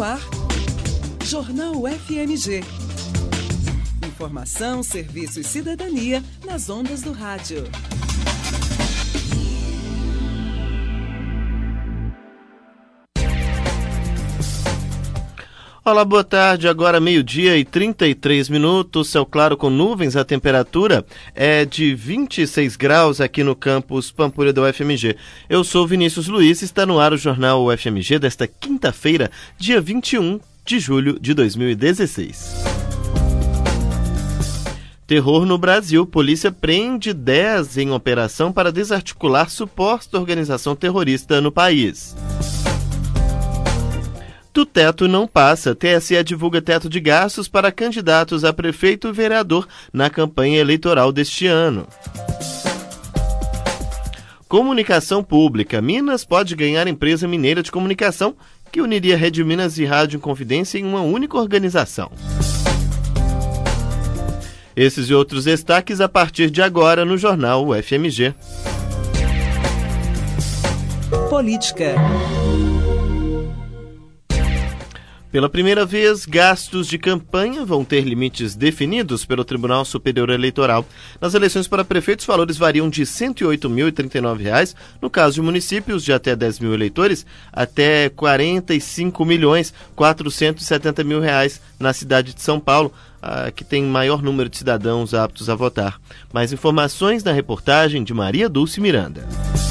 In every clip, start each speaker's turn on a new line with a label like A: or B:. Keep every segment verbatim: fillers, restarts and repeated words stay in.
A: no ar. Jornal F M G. Informação, serviço e cidadania nas ondas do rádio.
B: Olá, boa tarde. Agora meio-dia e trinta e três minutos, céu claro com nuvens. A temperatura é de vinte e seis graus aqui no campus Pampulha da U F M G. Eu sou Vinícius Luiz e está no ar o Jornal U F M G desta quinta-feira, dia vinte e um de julho de dois mil e dezesseis. Terror no Brasil. Polícia prende dez em operação para desarticular suposta organização terrorista no país. Do teto não passa. T S E divulga teto de gastos para candidatos a prefeito e vereador na campanha eleitoral deste ano. Comunicação pública. Minas pode ganhar empresa mineira de comunicação que uniria Rede Minas e Rádio Inconfidência em uma única organização. Esses e outros destaques a partir de agora no Jornal U F M G.
A: Política.
B: Pela primeira vez, gastos de campanha vão ter limites definidos pelo Tribunal Superior Eleitoral. Nas eleições para prefeitos, os valores variam de cento e oito mil e trinta e nove reais, no caso de municípios de até dez mil eleitores, até quarenta e cinco milhões quatrocentos e setenta mil reais na cidade de São Paulo, que tem maior número de cidadãos aptos a votar. Mais informações na reportagem de Maria Dulce Miranda.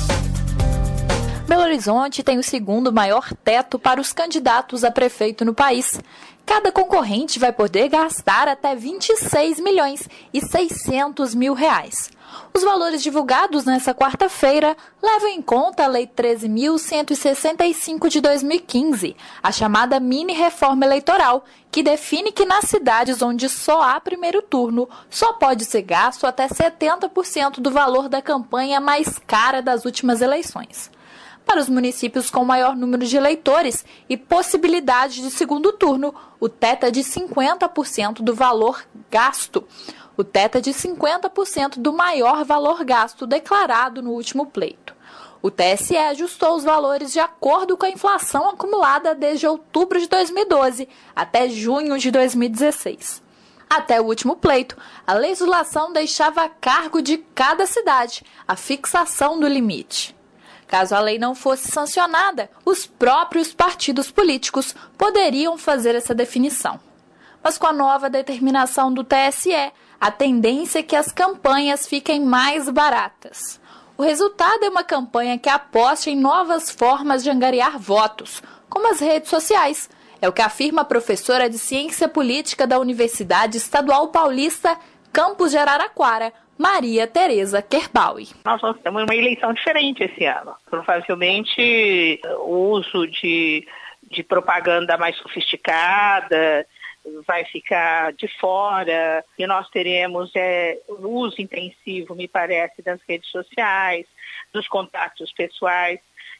C: Belo Horizonte tem o segundo maior teto para os candidatos a prefeito no país. Cada concorrente vai poder gastar até vinte e seis milhões e seiscentos mil reais. Os valores divulgados nesta quarta-feira levam em conta a Lei treze mil cento e sessenta e cinco de dois mil e quinze, a chamada mini-reforma eleitoral, que define que nas cidades onde só há primeiro turno, só pode ser gasto até setenta por cento do valor da campanha mais cara das últimas eleições. Para os municípios com maior número de eleitores e possibilidade de segundo turno, o teto é de cinquenta por cento do valor gasto. O teto é de cinquenta por cento do maior valor gasto declarado no último pleito. O T S E ajustou os valores de acordo com a inflação acumulada desde outubro de dois mil e doze até junho de dois mil e dezesseis. Até o último pleito, a legislação deixava a cargo de cada cidade a fixação do limite. Caso a lei não fosse sancionada, os próprios partidos políticos poderiam fazer essa definição. Mas com a nova determinação do T S E, a tendência é que as campanhas fiquem mais baratas. O resultado é uma campanha que aposta em novas formas de angariar votos, como as redes sociais. É o que afirma a professora de Ciência Política da Universidade Estadual Paulista, Campus de Araraquara, Maria Tereza Kerbaui.
D: Nós vamos ter uma eleição diferente esse ano. Provavelmente o uso de, de propaganda mais sofisticada vai ficar de fora e nós teremos é, o uso intensivo, me parece, das redes sociais, dos contatos pessoais.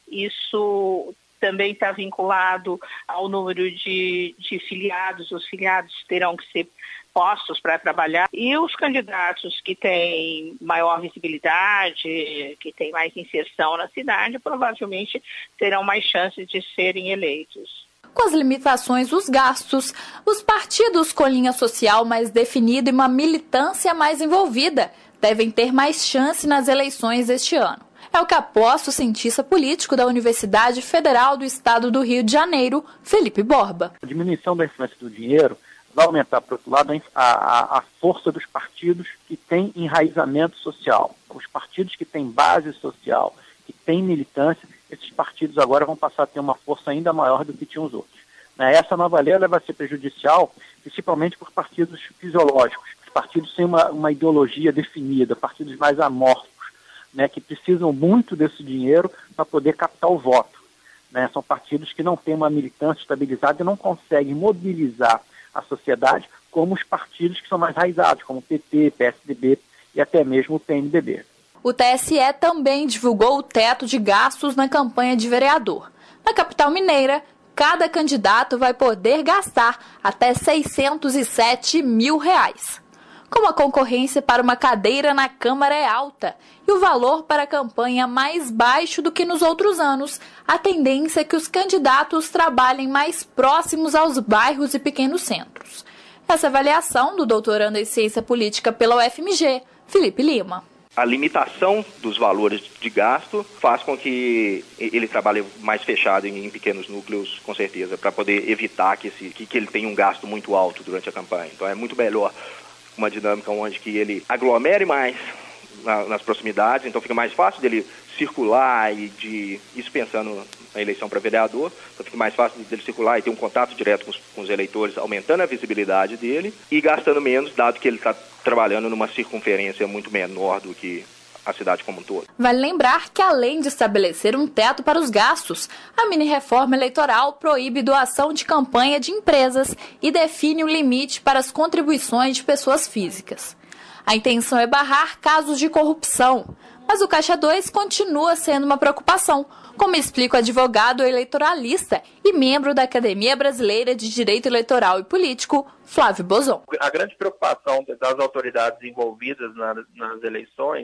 D: Isso também está vinculado ao número de, de filiados. Os filiados terão que ser postos para trabalhar e os candidatos que têm maior visibilidade, que têm mais inserção na cidade, provavelmente terão mais chances de serem eleitos.
C: Com as limitações dos gastos, os partidos com linha social mais definida e uma militância mais envolvida devem ter mais chance nas eleições este ano. É o que aposta o cientista político da Universidade Federal do Estado do Rio de Janeiro, Felipe Borba.
E: A diminuição da influência do dinheiro vai aumentar, por outro lado, a, a, a força dos partidos que têm enraizamento social. Os partidos que têm base social, que têm militância, esses partidos agora vão passar a ter uma força ainda maior do que tinham os outros. Né? Essa nova lei vai ser prejudicial, principalmente por partidos fisiológicos, partidos sem uma, uma ideologia definida, partidos mais amorfos, né, que precisam muito desse dinheiro para poder captar o voto. Né? São partidos que não têm uma militância estabilizada e não conseguem mobilizar a sociedade como os partidos que são mais raizados, como o P T, P S D B e até mesmo o P M D B.
C: O T S E também divulgou o teto de gastos na campanha de vereador. Na capital mineira, cada candidato vai poder gastar até seiscentos e sete mil reais. como a concorrência para uma cadeira na Câmara é alta e o valor para a campanha mais baixo do que nos outros anos, a tendência é que os candidatos trabalhem mais próximos aos bairros e pequenos centros. Essa avaliação do doutorando em Ciência Política pela U F M G, Felipe Lima.
F: A limitação dos valores de gasto faz com que ele trabalhe mais fechado em, em pequenos núcleos, com certeza, para poder evitar que, esse, que, que ele tenha um gasto muito alto durante a campanha. Então é muito melhor uma dinâmica onde que ele aglomere mais na, nas proximidades, então fica mais fácil dele circular e de isso pensando na eleição para vereador, então fica mais fácil dele circular e ter um contato direto com os, com os eleitores, aumentando a visibilidade dele e gastando menos, dado que ele está trabalhando numa circunferência muito menor do que a cidade como um todo.
C: Vale lembrar que, além de estabelecer um teto para os gastos, a mini-reforma eleitoral proíbe doação de campanha de empresas e define o limite para as contribuições de pessoas físicas. A intenção é barrar casos de corrupção, mas o Caixa dois continua sendo uma preocupação, como explica o advogado eleitoralista e membro da Academia Brasileira de Direito Eleitoral e Político, Flávio Bozon.
G: A grande preocupação das autoridades envolvidas nas eleições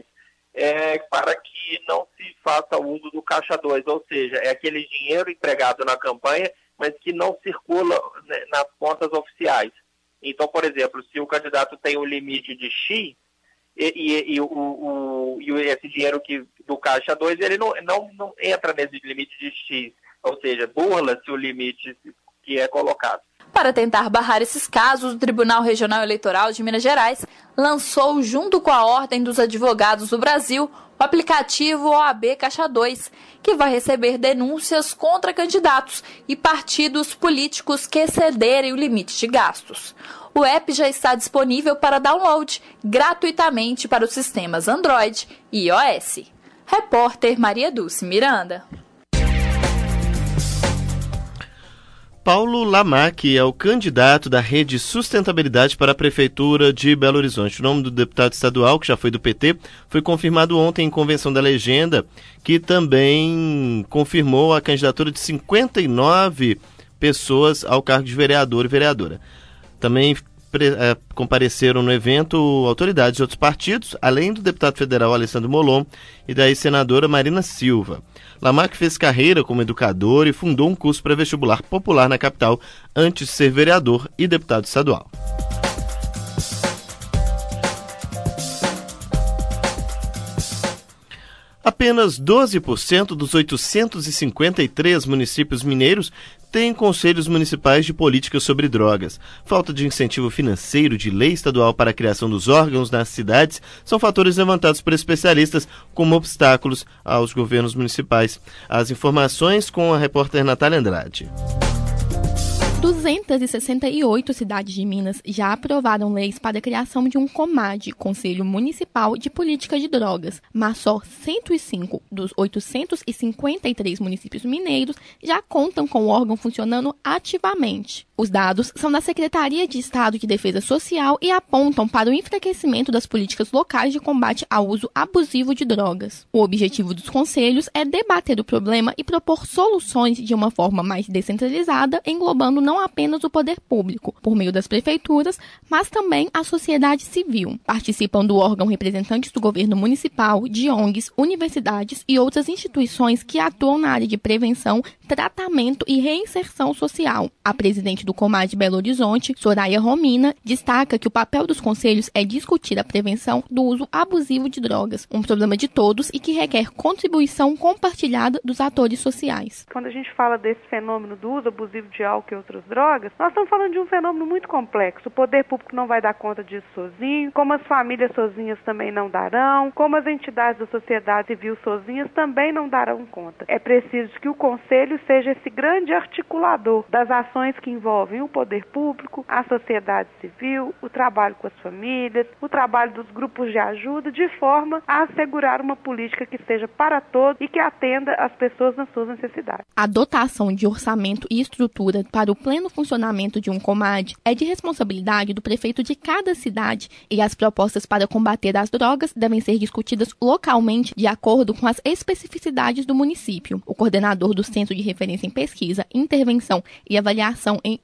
G: é para que não se faça uso do Caixa dois, ou seja, é aquele dinheiro empregado na campanha, mas que não circula nas contas oficiais. Então, por exemplo, se o candidato tem um limite de X, e, e, e, o, o, e esse dinheiro que, do Caixa dois, ele não, não, não entra nesse limite de X, ou seja, burla-se o limite que é colocado.
C: Para tentar barrar esses casos, o Tribunal Regional Eleitoral de Minas Gerais lançou, junto com a Ordem dos Advogados do Brasil, o aplicativo O A B Caixa dois, que vai receber denúncias contra candidatos e partidos políticos que excederem o limite de gastos. O app já está disponível para download gratuitamente para os sistemas Android e iOS. Repórter Maria Dulce Miranda.
B: Paulo Lamac é o candidato da Rede Sustentabilidade para a Prefeitura de Belo Horizonte. O nome do deputado estadual, que já foi do P T, foi confirmado ontem em convenção da legenda, que também confirmou a candidatura de cinquenta e nove pessoas ao cargo de vereador e vereadora. Também pre- é, compareceram no evento autoridades de outros partidos, além do deputado federal Alessandro Molon e da ex-senadora Marina Silva. Lamac fez carreira como educador e fundou um curso pré-vestibular popular na capital antes de ser vereador e deputado estadual. Apenas doze por cento dos oitocentos e cinquenta e três municípios mineiros têm conselhos municipais de políticas sobre drogas. Falta de incentivo financeiro de lei estadual para a criação dos órgãos nas cidades são fatores levantados por especialistas como obstáculos aos governos municipais. As informações com a repórter Natália Andrade.
H: duzentas e sessenta e oito cidades de Minas já aprovaram leis para a criação de um COMAD, Conselho Municipal de Política de Drogas, mas só cento e cinco dos oitocentos e cinquenta e três municípios mineiros já contam com o órgão funcionando ativamente. Os dados são da Secretaria de Estado de Defesa Social e apontam para o enfraquecimento das políticas locais de combate ao uso abusivo de drogas. O objetivo dos conselhos é debater o problema e propor soluções de uma forma mais descentralizada, englobando não apenas o poder público, por meio das prefeituras, mas também a sociedade civil. Participam do órgão representantes do governo municipal, de O N Gs, universidades e outras instituições que atuam na área de prevenção, tratamento e reinserção social. A presidente do COMAD Belo Horizonte, Soraya Romina, destaca que o papel dos conselhos é discutir a prevenção do uso abusivo de drogas, um problema de todos e que requer contribuição compartilhada dos atores sociais.
I: Quando a gente fala desse fenômeno do uso abusivo de álcool e outras drogas, nós estamos falando de um fenômeno muito complexo. O poder público não vai dar conta disso sozinho, como as famílias sozinhas também não darão, como as entidades da sociedade civil sozinhas também não darão conta. É preciso que o conselho seja esse grande articulador das ações que envolvem o poder público, a sociedade civil, o trabalho com as famílias, o trabalho dos grupos de ajuda, de forma a assegurar uma política que seja para todos e que atenda as pessoas nas suas necessidades.
H: A dotação de orçamento e estrutura para o pleno funcionamento de um COMAD é de responsabilidade do prefeito de cada cidade e as propostas para combater as drogas devem ser discutidas localmente de acordo com as especificidades do município. O coordenador do Centro de Referência em Pesquisa, Intervenção e Avaliação em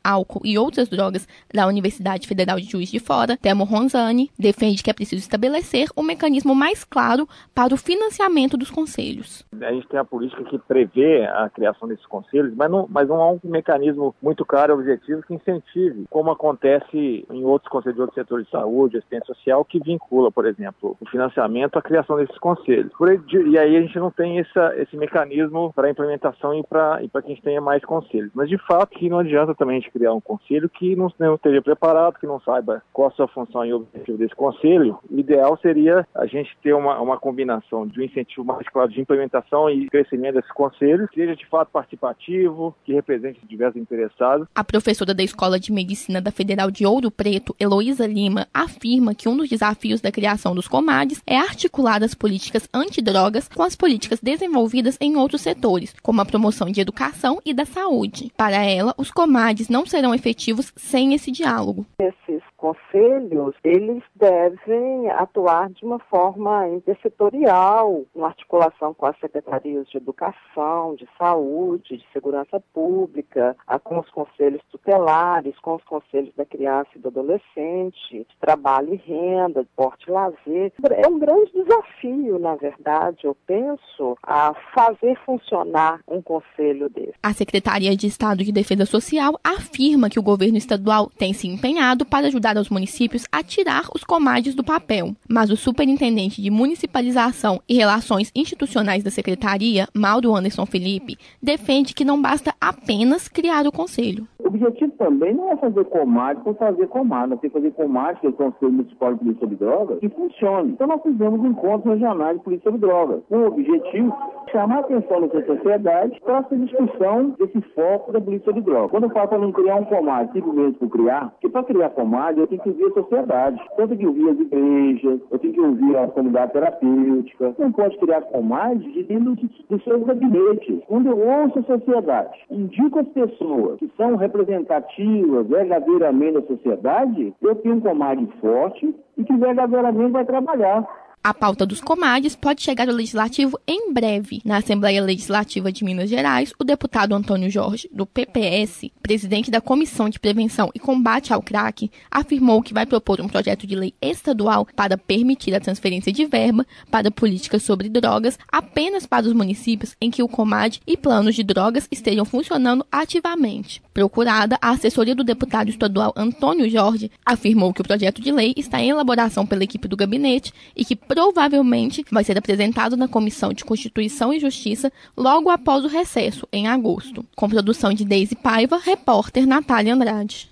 H: álcool e outras drogas da Universidade Federal de Juiz de Fora, Temo Ronzani, defende que é preciso estabelecer um mecanismo mais claro para o financiamento dos conselhos.
J: A gente tem a política que prevê a criação desses conselhos, mas não, mas não há um mecanismo muito claro e objetivo que incentive, como acontece em outros conselhos de outros setores de saúde, assistência social, que vincula, por exemplo, o financiamento à criação desses conselhos. Por aí, e aí a gente não tem essa, esse mecanismo para a implementação e para e para que a gente tenha mais conselhos. Mas, de fato, que não adianta também a gente criar um conselho que não, não esteja preparado, que não saiba qual a sua função e objetivo desse conselho. O ideal seria a gente ter uma, uma combinação de um incentivo mais claro de implementação e crescimento desses conselhos, que seja de fato participativo, que represente diversos interessados.
H: A professora da Escola de Medicina da Federal de Ouro Preto, Heloísa Lima, afirma que um dos desafios da criação dos COMADs é articular as políticas antidrogas com as políticas desenvolvidas em outros setores, como a promoção de educação e da saúde. Para ela, os COMADs não serão efetivos sem esse diálogo.
K: Esses conselhos, eles devem atuar de uma forma intersetorial, em articulação com as secretarias de educação, de saúde, de segurança pública, com os conselhos tutelares, com os conselhos da criança e do adolescente, de trabalho e renda, de porte e lazer. É um grande desafio, na verdade, eu penso, a fazer funcionar um conselho desse.
H: A Secretaria de Estado de Defesa Social afirma que o governo estadual tem se empenhado para ajudar aos municípios a tirar os COMADs do papel, mas o superintendente de Municipalização e Relações Institucionais da Secretaria, Mauro Anderson Felipe, defende que não basta apenas criar o conselho.
L: O objetivo também não é fazer COMAD por fazer COMAD, nós temos que fazer COMAD, que é o Conselho Municipal de Polícia sobre Drogas, que funcione. Então nós fizemos encontros regionais de polícia sobre drogas, com o objetivo de chamar a atenção da sociedade para essa discussão desse foco da polícia sobre drogas. Quando eu falo para não criar um COMAD, simplesmente por criar, porque para criar COMAD eu tenho que ouvir a sociedade. Eu tenho que ouvir as igrejas, eu tenho que ouvir a comunidade terapêutica. Não pode criar COMAD de dentro dos seus gabinetes. Quando eu ouço a sociedade, indico as pessoas que são representativas verdadeiramente da sociedade, eu tenho um COMAD forte e que verdadeiramente vai trabalhar.
H: A pauta dos COMADs pode chegar ao Legislativo em breve. Na Assembleia Legislativa de Minas Gerais, o deputado Antônio Jorge, do P P S, presidente da Comissão de Prevenção e Combate ao Crack, afirmou que vai propor um projeto de lei estadual para permitir a transferência de verba para políticas sobre drogas apenas para os municípios em que o COMAD e planos de drogas estejam funcionando ativamente. Procurada, a assessoria do deputado estadual Antônio Jorge afirmou que o projeto de lei está em elaboração pela equipe do gabinete e que provavelmente vai ser apresentado na Comissão de Constituição e Justiça logo após o recesso, em agosto. Com produção de Deise Paiva, repórter Natália Andrade.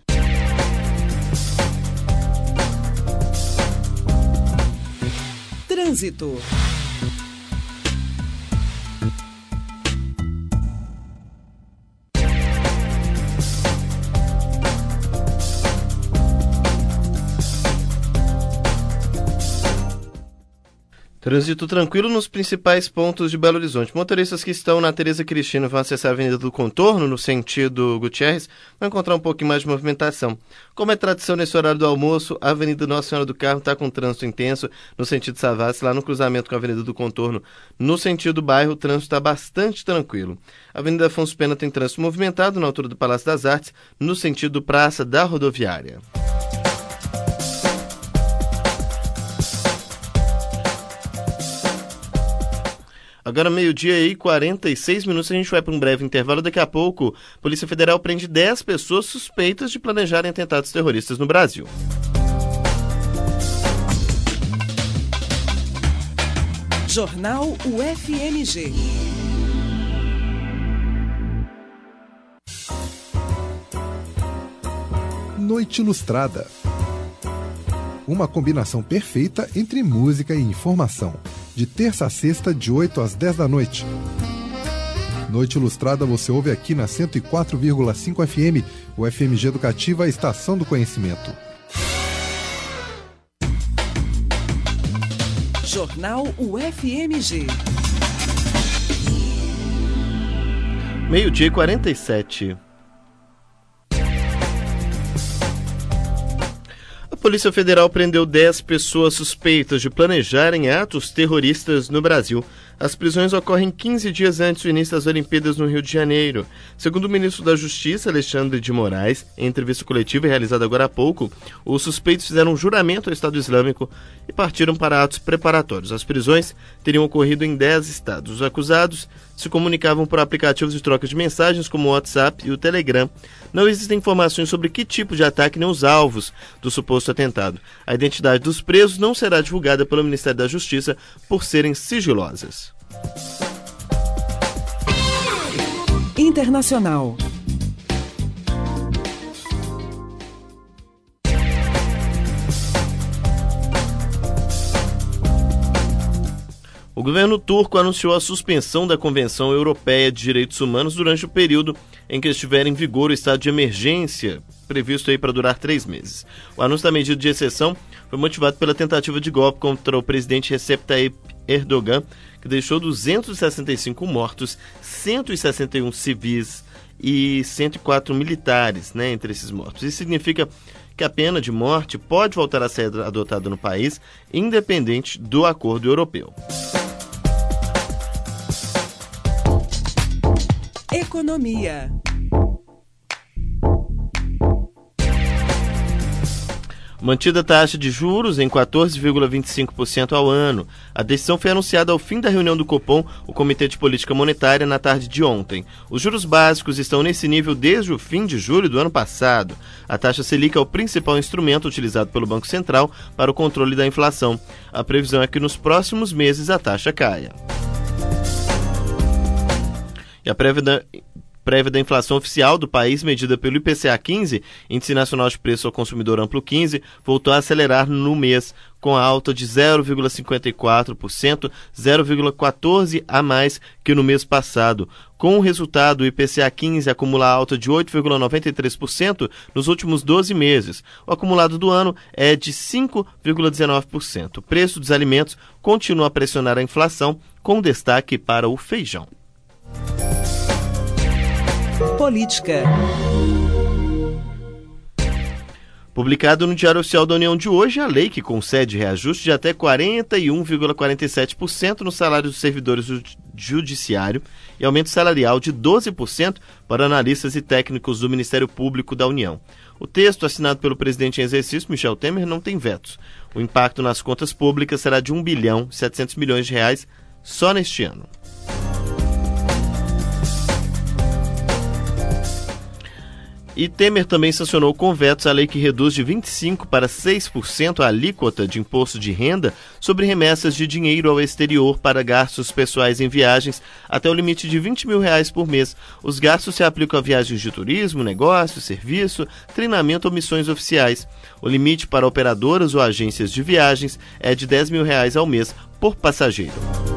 A: Trânsito.
B: Trânsito tranquilo nos principais pontos de Belo Horizonte. Motoristas que estão na Tereza Cristina vão acessar a Avenida do Contorno, no sentido Gutierrez, vão encontrar um pouquinho mais de movimentação. Como é tradição nesse horário do almoço, a Avenida Nossa Senhora do Carmo está com trânsito intenso no sentido Savassi, lá no cruzamento com a Avenida do Contorno. No sentido bairro, o trânsito está bastante tranquilo. A Avenida Afonso Pena tem trânsito movimentado na altura do Palácio das Artes, no sentido Praça da Rodoviária. Agora meio-dia e quarenta e seis minutos, a gente vai para um breve intervalo. Daqui a pouco, a Polícia Federal prende dez pessoas suspeitas de planejarem atentados terroristas no Brasil.
A: Jornal U F M G.
M: Noite Ilustrada. Uma combinação perfeita entre música e informação. De terça a sexta, de oito às dez da noite. Noite Ilustrada você ouve aqui na cento e quatro vírgula cinco F M, o F M G Educativa, a Estação do Conhecimento.
A: Jornal U F M G.
B: Meio-dia e quarenta e sete. A Polícia Federal prendeu dez pessoas suspeitas de planejarem atos terroristas no Brasil. As prisões ocorrem quinze dias antes do início das Olimpíadas no Rio de Janeiro. Segundo o ministro da Justiça, Alexandre de Moraes, em entrevista coletiva realizada agora há pouco, os suspeitos fizeram um juramento ao Estado Islâmico e partiram para atos preparatórios. As prisões teriam ocorrido em dez estados. Os acusados se comunicavam por aplicativos de troca de mensagens como o WhatsApp e o Telegram. Não existem informações sobre que tipo de ataque nem os alvos do suposto atentado. A identidade dos presos não será divulgada pelo Ministério da Justiça por serem sigilosas.
A: Internacional.
B: O governo turco anunciou a suspensão da Convenção Europeia de Direitos Humanos durante o período em que estiver em vigor o estado de emergência, previsto aí para durar três meses. O anúncio da medida de exceção foi motivado pela tentativa de golpe contra o presidente Recep Tayyip Erdogan, que deixou duzentos e sessenta e cinco mortos, cento e sessenta e um civis e cento e quatro militares, né, entre esses mortos. Isso significa que a pena de morte pode voltar a ser adotada no país, independente do acordo europeu.
A: Economia.
B: Mantida a taxa de juros em quatorze vírgula vinte e cinco por cento ao ano. A decisão foi anunciada ao fim da reunião do Copom, o Comitê de Política Monetária, na tarde de ontem. Os juros básicos estão nesse nível desde o fim de julho do ano passado. A taxa Selic é o principal instrumento utilizado pelo Banco Central para o controle da inflação. A previsão é que nos próximos meses a taxa caia. E a prévia da... prévia da inflação oficial do país, medida pelo I P C A quinze, Índice Nacional de Preço ao Consumidor Amplo quinze, voltou a acelerar no mês, com a alta de zero vírgula cinquenta e quatro por cento, zero vírgula quatorze por cento a mais que no mês passado. Com o resultado, o I P C A quinze acumula alta de oito vírgula noventa e três por cento nos últimos doze meses. O acumulado do ano é de cinco vírgula dezenove por cento. O preço dos alimentos continua a pressionar a inflação, com destaque para o feijão.
A: Política.
B: Publicado no Diário Oficial da União de hoje, a lei que concede reajuste de até quarenta e um vírgula quarenta e sete por cento no salário dos servidores do judiciário e aumento salarial de doze por cento para analistas e técnicos do Ministério Público da União. O texto, assinado pelo presidente em exercício, Michel Temer, não tem vetos. O impacto nas contas públicas será de um bilhão e setecentos milhões de reais só neste ano. E Temer também sancionou com vetos a lei que reduz de vinte e cinco por cento para seis por cento a alíquota de imposto de renda sobre remessas de dinheiro ao exterior para gastos pessoais em viagens até o limite de vinte mil reais por mês. Os gastos se aplicam a viagens de turismo, negócio, serviço, treinamento ou missões oficiais. O limite para operadoras ou agências de viagens é de dez mil reais ao mês por passageiro.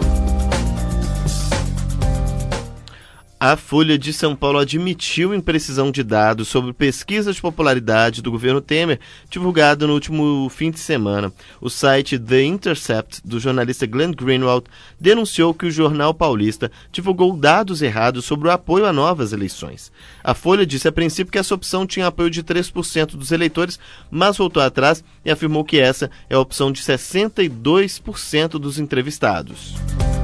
B: A Folha de São Paulo admitiu imprecisão de dados sobre pesquisa de popularidade do governo Temer, divulgada no último fim de semana. O site The Intercept, do jornalista Glenn Greenwald, denunciou que o jornal paulista divulgou dados errados sobre o apoio a novas eleições. A Folha disse a princípio que essa opção tinha apoio de três por cento dos eleitores, mas voltou atrás e afirmou que essa é a opção de sessenta e dois por cento dos entrevistados.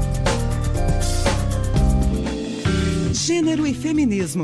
A: Gênero e feminismo.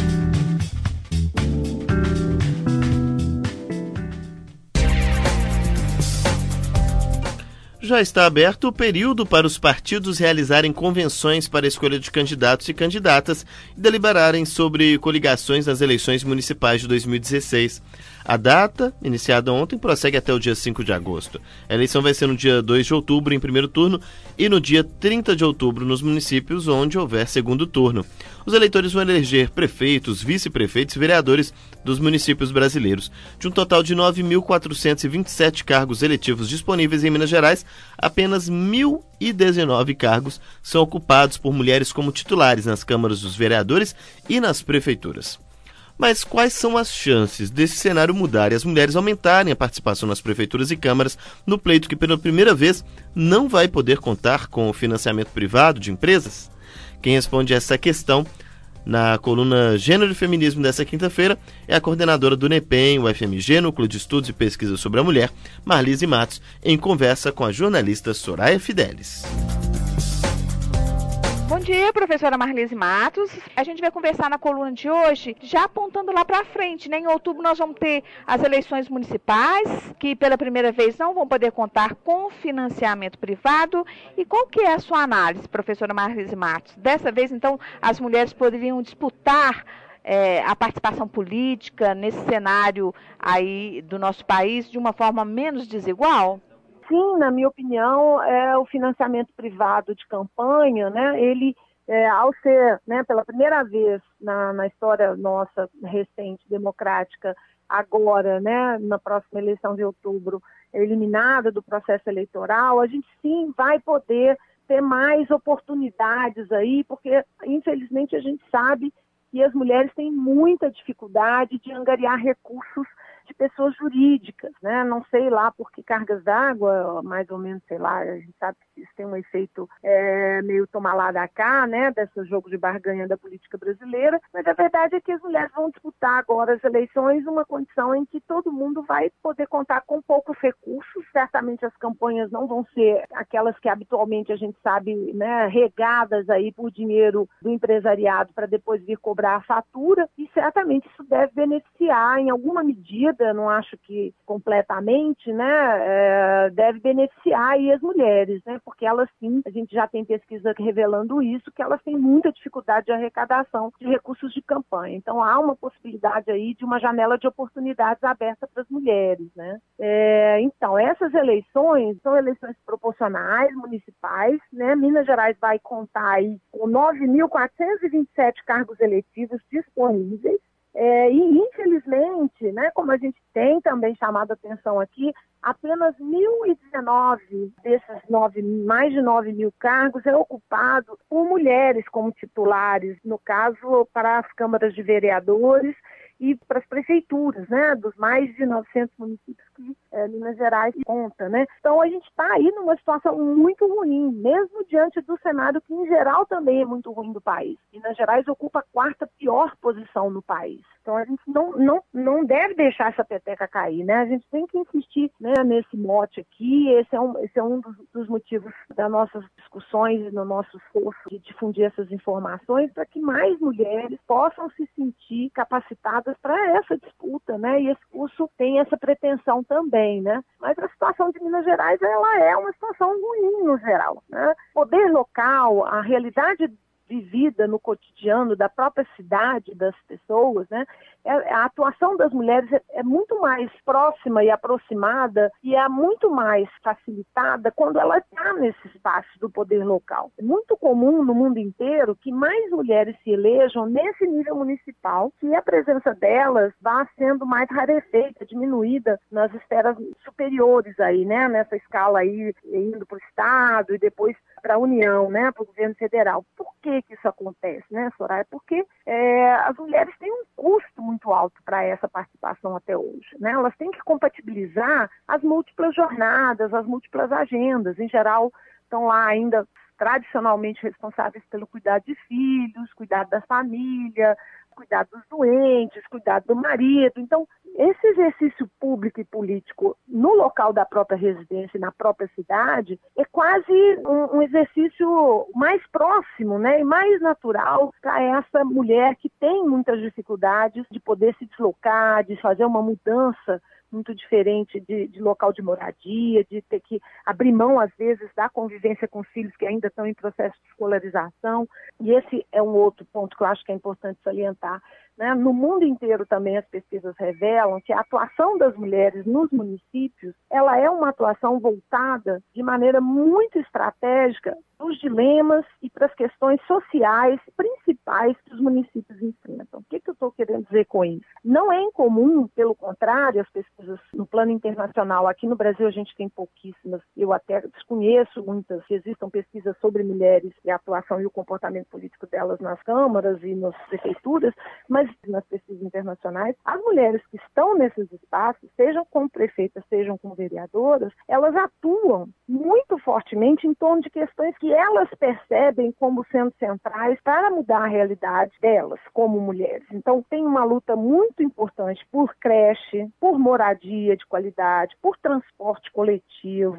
B: Já está aberto o período para os partidos realizarem convenções para a escolha de candidatos e candidatas e deliberarem sobre coligações nas eleições municipais de dois mil e dezesseis. A data, iniciada ontem, prossegue até o dia cinco de agosto. A eleição vai ser no dia dois de outubro, em primeiro turno, e no dia trinta de outubro, nos municípios onde houver segundo turno. Os eleitores vão eleger prefeitos, vice-prefeitos e vereadores dos municípios brasileiros. De um total de nove mil quatrocentos e vinte e sete cargos eletivos disponíveis em Minas Gerais, apenas mil e dezenove cargos são ocupados por mulheres como titulares nas câmaras dos vereadores e nas prefeituras. Mas quais são as chances desse cenário mudar e as mulheres aumentarem a participação nas prefeituras e câmaras no pleito que pela primeira vez não vai poder contar com o financiamento privado de empresas? Quem responde a essa questão na coluna Gênero e Feminismo dessa quinta-feira é a coordenadora do NEPEM, o F M G, Núcleo de Estudos e Pesquisa sobre a Mulher, Marlise Matos, em conversa com a jornalista Soraya Fidelis.
I: Bom dia, professora Marlise Matos. A gente vai conversar na coluna de hoje, já apontando lá para frente, né? Em outubro nós vamos ter as eleições municipais, que pela primeira vez não vão poder contar com financiamento privado. E qual que é a sua análise, professora Marlise Matos? Dessa vez, então, as mulheres poderiam disputar é, a participação política nesse cenário aí do nosso país de uma forma menos desigual?
N: Sim, na minha opinião, é, o financiamento privado de campanha, né, ele, é, ao ser, né, pela primeira vez na, na história nossa recente, democrática, agora, né, na próxima eleição de outubro, eliminada do processo eleitoral, a gente sim vai poder ter mais oportunidades aí, porque, infelizmente, a gente sabe que as mulheres têm muita dificuldade de angariar recursos de pessoas jurídicas, né? Não sei lá por que cargas d'água, mais ou menos, sei lá, a gente sabe que isso tem um efeito é, meio tomar lá da cá, né? Desse jogo de barganha da política brasileira, mas a verdade é que as mulheres vão disputar agora as eleições numa condição em que todo mundo vai poder contar com poucos recursos. Certamente as campanhas não vão ser aquelas que habitualmente a gente sabe, né, regadas aí por dinheiro do empresariado para depois vir cobrar a fatura, e certamente isso deve beneficiar em alguma medida, não acho que completamente, né, é, deve beneficiar aí as mulheres, né, porque elas sim, a gente já tem pesquisa revelando isso, que elas têm muita dificuldade de arrecadação de recursos de campanha. Então há uma possibilidade aí de uma janela de oportunidades aberta para as mulheres, né. É, então, essas eleições são eleições proporcionais, municipais, né, Minas Gerais vai contar aí com nove mil quatrocentos e vinte e sete cargos eletivos disponíveis. É, e, infelizmente, né, como a gente tem também chamado a atenção aqui, apenas mil e dezenove desses nove, mais de nove mil cargos é ocupado por mulheres como titulares, no caso, para as câmaras de vereadores e para as prefeituras, né, dos mais de novecentos municípios que é, Minas Gerais conta, né. Então a gente está aí numa situação muito ruim, mesmo diante do cenário que em geral também é muito ruim do país. Minas Gerais ocupa a quarta pior posição no país. Então a gente não, não, não deve deixar essa peteca cair, né, a gente tem que insistir, né, nesse mote aqui. Esse é um, esse é um dos, dos motivos das nossas discussões e no nosso esforço de difundir essas informações para que mais mulheres possam se sentir capacitadas para essa disputa, né? E esse curso tem essa pretensão também, né? Mas a situação de Minas Gerais, ela é uma situação ruim no geral, né? Poder local, a realidade vivida no cotidiano da própria cidade, das pessoas, né? A atuação das mulheres é, é muito mais próxima e aproximada e é muito mais facilitada quando ela está nesse espaço do poder local. É muito comum no mundo inteiro que mais mulheres se elejam nesse nível municipal, que a presença delas vá sendo mais rarefeita, diminuída nas esferas superiores aí, né? Nessa escala aí, indo para o Estado e depois para a União, né? Para o governo federal. Por que que isso acontece, né, Soraya? Porque é, as mulheres têm um custo muito alto para essa participação até hoje, né? Elas têm que compatibilizar as múltiplas jornadas, as múltiplas agendas. Em geral, estão lá ainda tradicionalmente responsáveis pelo cuidado de filhos, cuidado da família, cuidado dos doentes, cuidado do marido. Então, esse exercício público e político no local da própria residência, na própria cidade, é quase um, um exercício mais próximo, né, e mais natural para essa mulher que tem muitas dificuldades de poder se deslocar, de fazer uma mudança muito diferente de, de local de moradia, de ter que abrir mão, às vezes, da convivência com os filhos que ainda estão em processo de escolarização. E esse é um outro ponto que eu acho que é importante salientar, né? No mundo inteiro também as pesquisas revelam que a atuação das mulheres nos municípios, ela é uma atuação voltada de maneira muito estratégica dos dilemas e para as questões sociais principais que os municípios enfrentam. O que, que eu estou querendo dizer com isso? Não é incomum, pelo contrário, as pesquisas no plano internacional, aqui no Brasil a gente tem pouquíssimas, eu até desconheço muitas, que existam pesquisas sobre mulheres e a atuação e o comportamento político delas nas câmaras e nas prefeituras, mas nas pesquisas internacionais, as mulheres que estão nesses espaços, sejam como prefeitas, sejam como vereadoras, elas atuam muito fortemente em torno de questões que elas percebem como sendo centrais para mudar a realidade delas como mulheres. Então tem uma luta muito importante por creche, por moradia de qualidade, por transporte coletivo,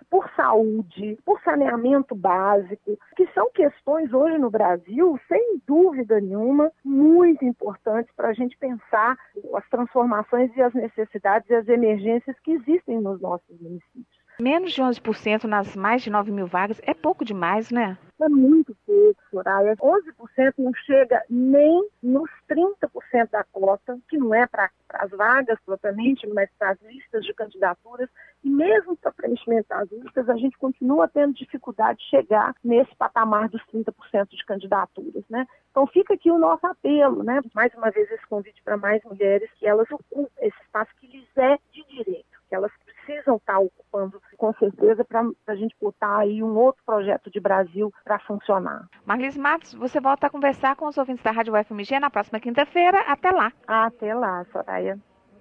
N: por saúde, por saneamento básico, que são questões hoje no Brasil, sem dúvida nenhuma, muito importantes para a gente pensar as transformações e as necessidades e as emergências que existem nos nossos municípios.
O: Menos de onze por cento nas mais de nove mil vagas é pouco demais, né?
N: É muito pouco, Soraya. onze por cento não chega nem nos trinta por cento da cota, que não é para as vagas propriamente, mas para as listas de candidaturas. E mesmo para preenchimento das listas, a gente continua tendo dificuldade de chegar nesse patamar dos trinta por cento de candidaturas, né? Então fica aqui o nosso apelo, né? Mais uma vez esse convite para mais mulheres, que elas ocupem esse espaço que lhes é de direito, que elas precisam estar ocupando, com certeza, para a gente botar aí um outro projeto de Brasil para funcionar.
O: Marlis Matos, você volta a conversar com os ouvintes da Rádio U F M G na próxima quinta-feira. Até lá.
N: Até lá, Soraya.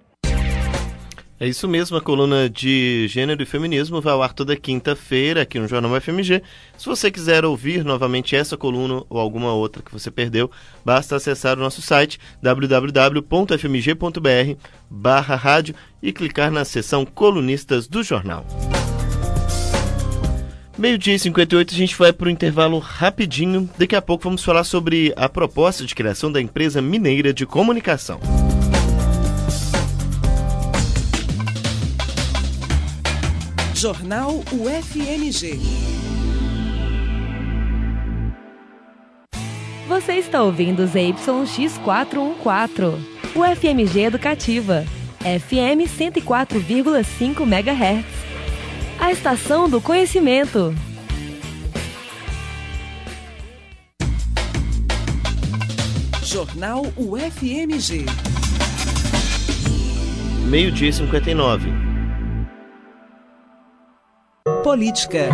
B: É isso mesmo, a coluna de Gênero e Feminismo vai ao ar toda quinta-feira aqui no Jornal U F M G. Se você quiser ouvir novamente essa coluna ou alguma outra que você perdeu, basta acessar o nosso site w w w ponto f m g ponto b r barra rádio e clicar na seção Colunistas do Jornal. Meio-dia e cinquenta e oito, a gente vai para o intervalo rapidinho. Daqui a pouco vamos falar sobre a proposta de criação da empresa mineira de comunicação.
A: Jornal U F M G.
P: Você está ouvindo o Z Y X quatrocentos e quatorze, U F M G Educativa, F M cento e quatro vírgula cinco megahertz. A estação do conhecimento.
A: Jornal U F M G.
B: Meio-dia e cinquenta e nove.
A: Política.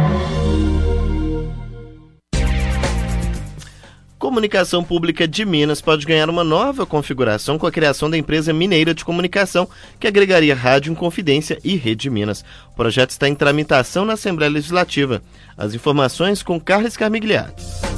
B: Comunicação Pública de Minas pode ganhar uma nova configuração com a criação da empresa mineira de comunicação, que agregaria Rádio Inconfidência e Rede Minas. O projeto está em tramitação na Assembleia Legislativa. As informações com Carlos Carmigliati.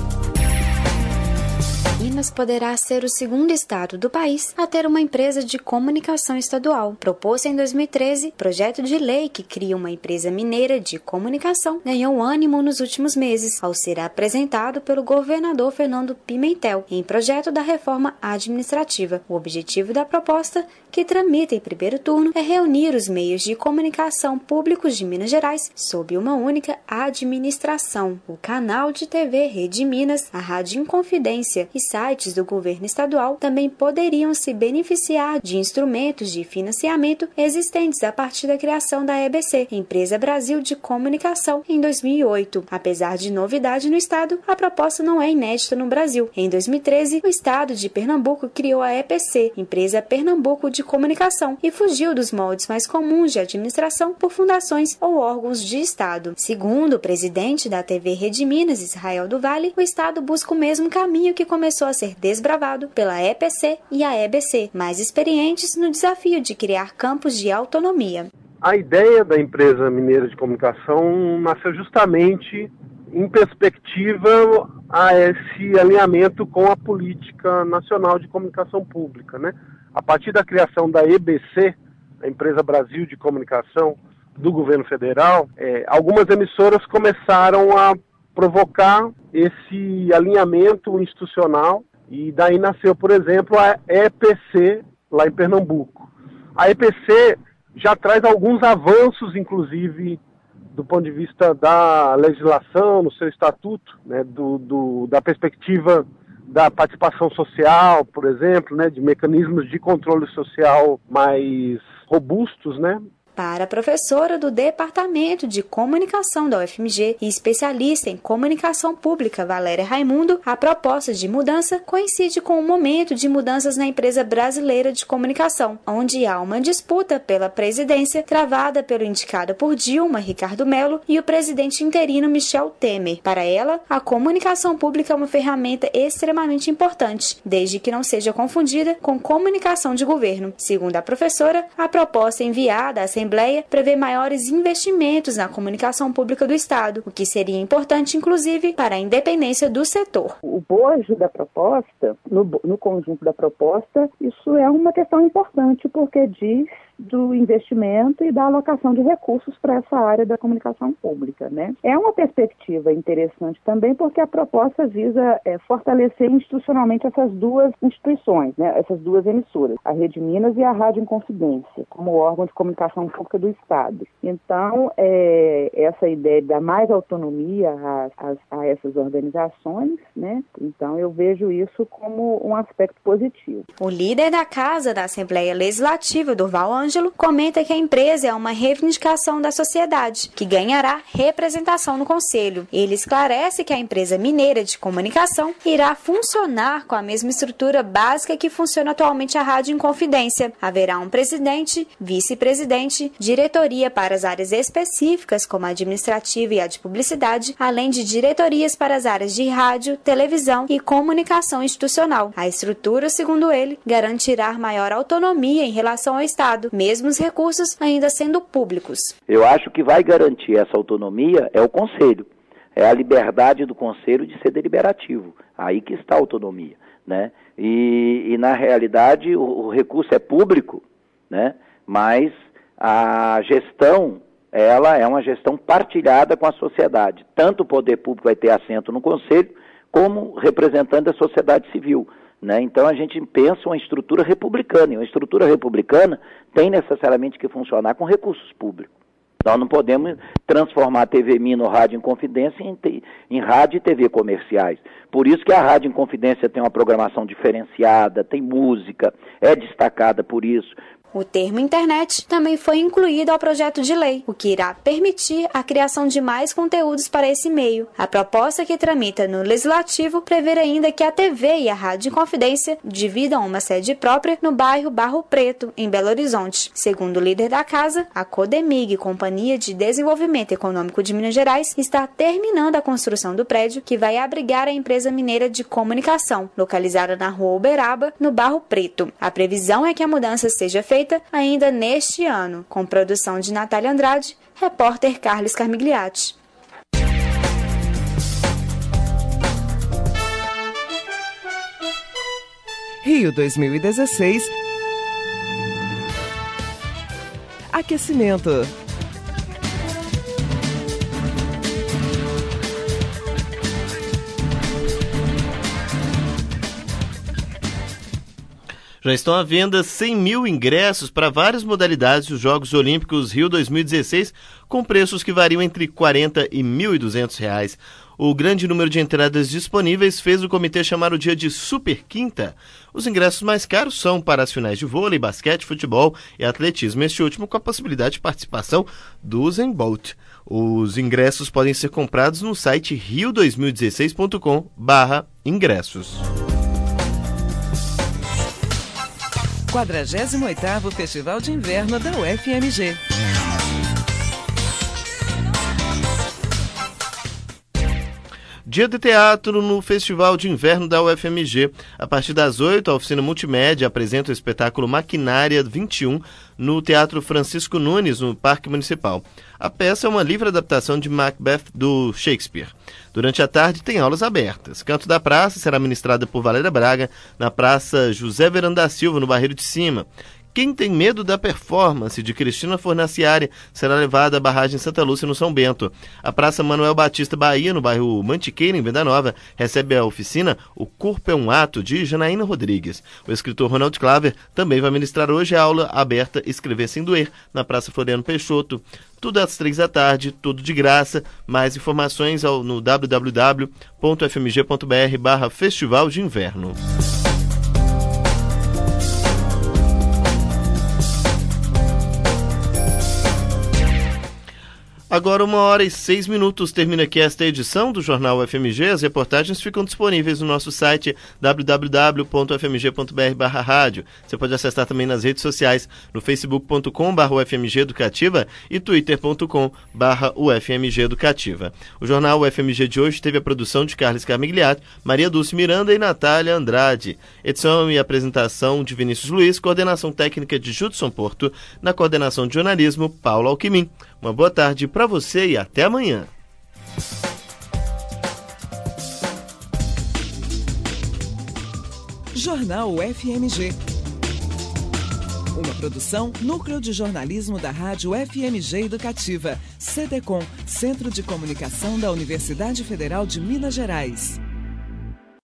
Q: Minas poderá ser o segundo estado do país a ter uma empresa de comunicação estadual. Proposto em dois mil e treze, projeto de lei que cria uma empresa mineira de comunicação ganhou ânimo nos últimos meses, ao ser apresentado pelo governador Fernando Pimentel em projeto da reforma administrativa. O objetivo da proposta, que tramita em primeiro turno, é reunir os meios de comunicação públicos de Minas Gerais sob uma única administração. O canal de T V Rede Minas, a Rádio Inconfidência e sites do governo estadual também poderiam se beneficiar de instrumentos de financiamento existentes a partir da criação da E B C, Empresa Brasil de Comunicação, em dois mil e oito. Apesar de novidade no estado, a proposta não é inédita no Brasil. Em dois mil e treze, o estado de Pernambuco criou a E P C, Empresa Pernambuco de Comunicação, e fugiu dos moldes mais comuns de administração por fundações ou órgãos de estado. Segundo o presidente da T V Rede Minas, Israel do Vale, o estado busca o mesmo caminho que começou a ser desbravado pela E P C e a E B C, mais experientes no desafio de criar campos de autonomia.
R: A ideia da empresa mineira de comunicação nasceu justamente em perspectiva a esse alinhamento com a política nacional de comunicação pública, né? A partir da criação da E B C, a Empresa Brasil de Comunicação do governo federal, é, algumas emissoras começaram a provocar esse alinhamento institucional e daí nasceu, por exemplo, a E P C lá em Pernambuco. A E P C já traz alguns avanços, inclusive, do ponto de vista da legislação, no seu estatuto, né, do, do, da perspectiva da participação social, por exemplo, né, de mecanismos de controle social mais robustos, né?
Q: Para a professora do Departamento de Comunicação da U F M G e especialista em comunicação pública, Valéria Raimundo, a proposta de mudança coincide com o momento de mudanças na empresa brasileira de comunicação, onde há uma disputa pela presidência travada pelo indicado por Dilma, Ricardo Mello, e o presidente interino Michel Temer. Para ela, a comunicação pública é uma ferramenta extremamente importante, desde que não seja confundida com comunicação de governo. Segundo a professora, a proposta enviada à Assembleia prevê maiores investimentos na comunicação pública do Estado, o que seria importante, inclusive, para a independência do setor.
K: O bojo da proposta, no, no conjunto da proposta, isso é uma questão importante, porque diz do investimento e da alocação de recursos para essa área da comunicação pública, né? É uma perspectiva interessante também porque a proposta visa é, fortalecer institucionalmente essas duas instituições, né? Essas duas emissoras, a Rede Minas e a Rádio Inconfidência, como órgão de comunicação pública do Estado. Então, é, essa ideia de dar mais autonomia a, a, a essas organizações, né? Então, eu vejo isso como um aspecto positivo.
Q: O líder da Casa da Assembleia Legislativa, Durval Ângelo, comenta que a empresa é uma reivindicação da sociedade, que ganhará representação no Conselho. Ele esclarece que a empresa mineira de comunicação irá funcionar com a mesma estrutura básica que funciona atualmente a Rádio Inconfidência. Haverá um presidente, vice-presidente, diretoria para as áreas específicas, como a administrativa e a de publicidade, além de diretorias para as áreas de rádio, televisão e comunicação institucional. A estrutura, segundo ele, garantirá maior autonomia em relação ao Estado, mesmo os recursos ainda sendo públicos.
S: Eu acho que vai garantir essa autonomia é o Conselho, é a liberdade do Conselho de ser deliberativo, aí que está a autonomia, né? E, e na realidade o, o recurso é público, né? Mas a gestão, ela é uma gestão partilhada com a sociedade, tanto o poder público vai ter assento no Conselho, como representante da sociedade civil. Né? Então a gente pensa uma estrutura republicana, e uma estrutura republicana tem necessariamente que funcionar com recursos públicos. Nós não podemos transformar a T V Minas ou Rádio Inconfidência em, em rádio e T V comerciais. Por isso que a Rádio Inconfidência tem uma programação diferenciada, tem música, é destacada por isso.
Q: O termo internet também foi incluído ao projeto de lei, o que irá permitir a criação de mais conteúdos para esse meio. A proposta que tramita no Legislativo prevê ainda que a T V e a Rádio Inconfidência dividam uma sede própria no bairro Barro Preto, em Belo Horizonte. Segundo o líder da casa, a Codemig, Companhia de Desenvolvimento Econômico de Minas Gerais, está terminando a construção do prédio que vai abrigar a empresa mineira de comunicação, localizada na Rua Uberaba, no Barro Preto. A previsão é que a mudança seja feita ainda neste ano, com produção de Natália Andrade, repórter Carlos Carmigliati.
A: Rio dois mil e dezesseis. Aquecimento.
B: Já estão à venda cem mil ingressos para várias modalidades dos Jogos Olímpicos Rio dois mil e dezesseis, com preços que variam entre quarenta e mil e duzentos reais. O grande número de entradas disponíveis fez o comitê chamar o dia de Super Quinta. Os ingressos mais caros são para as finais de vôlei, basquete, futebol e atletismo, este último com a possibilidade de participação do Usain Bolt. Os ingressos podem ser comprados no site rio dois mil e dezesseis ponto com barra ingressos.
A: quadragésimo oitavo Festival de Inverno da U F M G.
B: Dia de teatro no Festival de Inverno da U F M G. A partir das oito, a oficina multimédia apresenta o espetáculo Maquinária vinte e um no Teatro Francisco Nunes, no Parque Municipal. A peça é uma livre adaptação de Macbeth do Shakespeare. Durante a tarde tem aulas abertas. Canto da Praça será ministrada por Valéria Braga na Praça José Verano da Silva, no Barreiro de Cima. Quem tem medo da performance de Cristina Fornaciari será levada à barragem Santa Lúcia, no São Bento. A Praça Manuel Batista Bahia, no bairro Mantiqueira, em Venda Nova, recebe a oficina O Corpo é um Ato, de Janaína Rodrigues. O escritor Ronald Claver também vai ministrar hoje a aula aberta Escrever Sem Doer, na Praça Floriano Peixoto. Tudo às três da tarde, tudo de graça. Mais informações ao, no w w w ponto f m g ponto b r barra Festival de Inverno. Agora uma hora e seis minutos, termina aqui esta edição do Jornal U F M G. As reportagens ficam disponíveis no nosso site w w w ponto f m g ponto b r barra rádio. Você pode acessar também nas redes sociais, no facebook ponto com barra u f m g educativa e twitter ponto com barra u f m g educativa. O Jornal U F M G de hoje teve a produção de Carlos Carmigliati, Maria Dulce Miranda e Natália Andrade. Edição e apresentação de Vinícius Luiz, coordenação técnica de Judson Porto, na coordenação de jornalismo, Paulo Alquimim. Uma boa tarde para você e até amanhã.
A: Jornal U F M G. Uma Produção, Núcleo de Jornalismo da Rádio F M G Educativa. C D C O M, Centro de Comunicação da Universidade Federal de Minas Gerais.